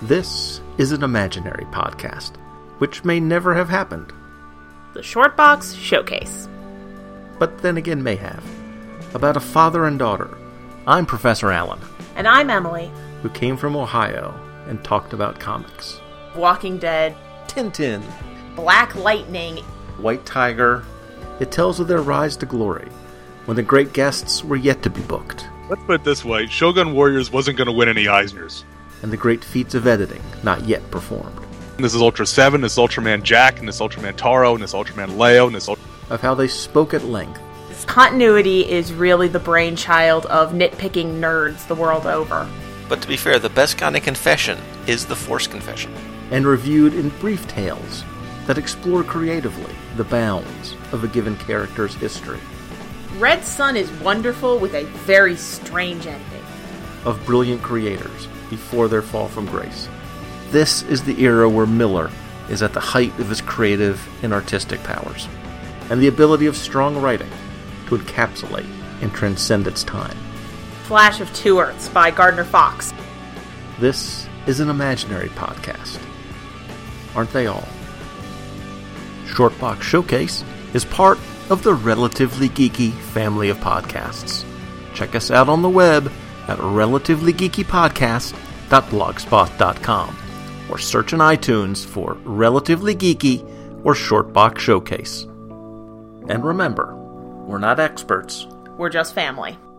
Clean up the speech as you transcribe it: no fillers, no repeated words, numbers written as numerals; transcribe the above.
This is an imaginary podcast, which may never have happened. The Shortbox Showcase. But then again may have. About a father and daughter. I'm Professor Allen. And I'm Emily. Who came from Ohio and talked about comics. Walking Dead. Tintin. Black Lightning. White Tiger. It tells of their rise to glory, when the great guests were yet to be booked. Let's put it this way, Shogun Warriors wasn't going to win any Eisners. And the great feats of editing not yet performed. This is Ultra 7, this is Ultraman Jack, and this Ultraman Taro, and this Ultraman Leo, and this of how they spoke at length. This continuity is really the brainchild of nitpicking nerds the world over. But to be fair, the best kind of confession is the Force confession. And reviewed in brief tales that explore creatively the bounds of a given character's history. Red Sun is wonderful with a very strange ending. Of brilliant creators before their fall from grace. This is the era where Miller is at the height of his creative and artistic powers, and the ability of strong writing to encapsulate and transcend its time. Flash of Two Earths by Gardner Fox. This is an imaginary podcast. Aren't they all? Shortbox Showcase is part of the Relatively Geeky family of podcasts. Check us out on the web at relativelygeekypodcast.blogspot.com or search in iTunes for Relatively Geeky or Shortbox Showcase. And remember, we're not experts. We're just family.